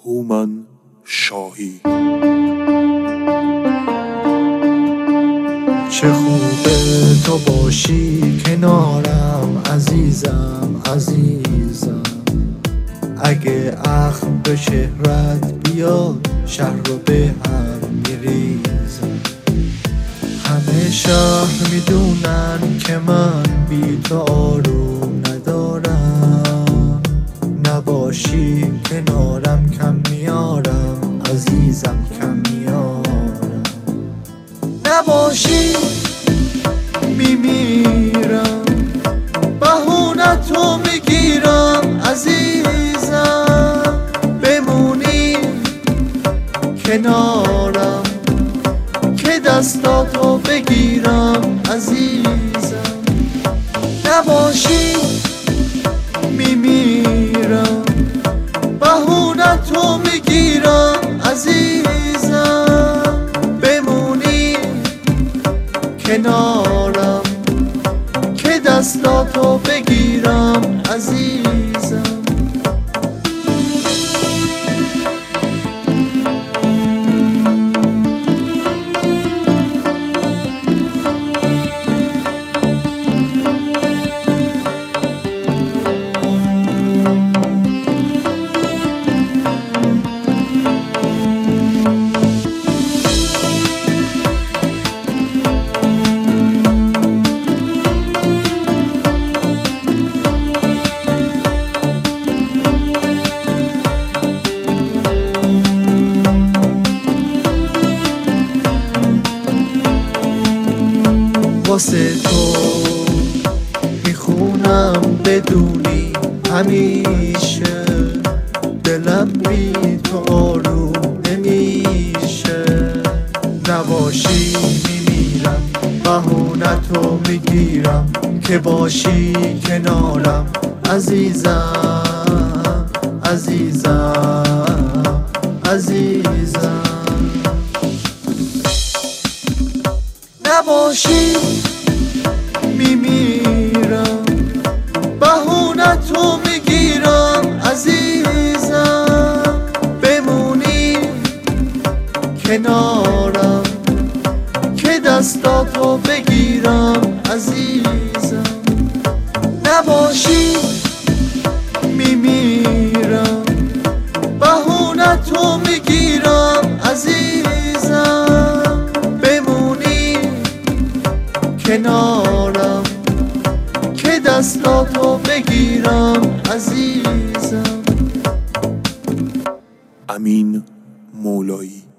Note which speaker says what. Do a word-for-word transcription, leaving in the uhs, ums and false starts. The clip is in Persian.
Speaker 1: هومن شاهی.
Speaker 2: چه خوبه تو باشی کنارم عزیزم عزیزم، اگه اخم به چهرت بیاد شهر رو به هم میریزم. همه شهر میدونن که من بی تو آروم ندارم، نباشی کنارم کم میارم عزیزم کم میارم، نباشی میمیرم بهونتو میگیرم عزیزم، بمونی کنارم که دستاتو بگیرم عزیزم، نباشی میمیرم بهونتو میگیرم عزیزم، بمونی کنارم که دستاتو بگیرم عزیزم. واسه تو میخونم بدونی همیشه، دلم بی تو آروم نمیشه، نباشی میمیرم بهونتو میگیرم که باشی کنارم عزیزم عزیزم عزیزم، نباشی میمیرم بهونتو میگیرم عزیزم، بمونی کنارم که دستاتو بگیرم عزیزم، نباشی میمیرم بهونتو میگیرم عزیزم، بمونی کنارم که دستاتو بگیرم عزیزم.
Speaker 1: امین مولایی.